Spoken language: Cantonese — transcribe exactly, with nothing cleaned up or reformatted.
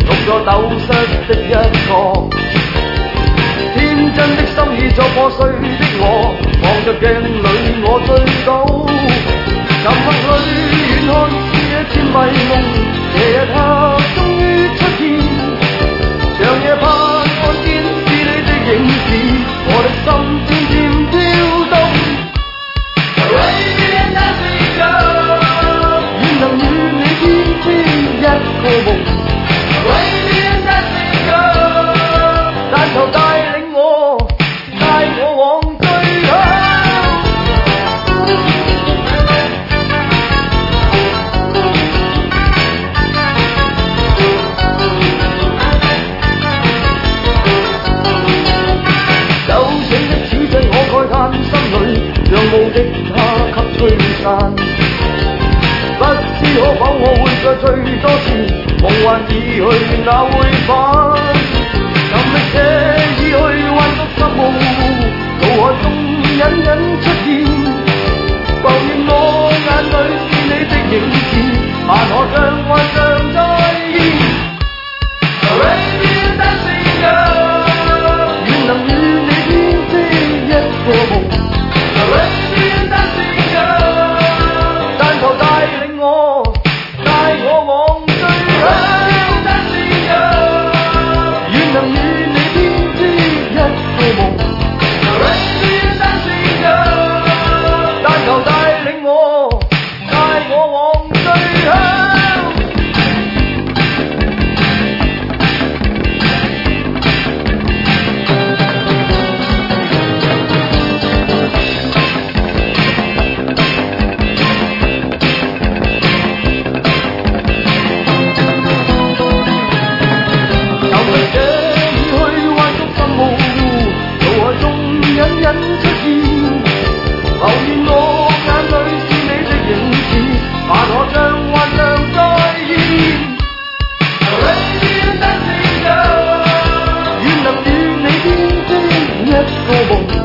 獨個丟失的一個。天真的心意作破碎的我，望着鏡裏我醉倒，沉默裏遠看是一片迷夢，這一刻終於出現，長夜盼看見是你的影子，我的心漸漸跳動。Arabian dancing girl， 願能與你編織一個夢。Arabian dancing girl， 但求帶領我，帶我往最響。有情的主將我慨嘆心裏，讓無敵他給吹散。不知可否我會再醉多次，夢幻已去哪會返？尋覓這已去幻覺十模糊，腦海中隱隱出現，浮現我眼裏是你的影子，盼可將幻象再現。Arabian dancing girl， 願能與你編織一個夢。Arabian dancing girl， 但求帶領我，帶我往最響。Dancing girl， 願能與你編織一個夢。Arabian dancing girl， 但求帶領我，帶我往最響。Arabian dancing girl， 願能與你編織一個夢。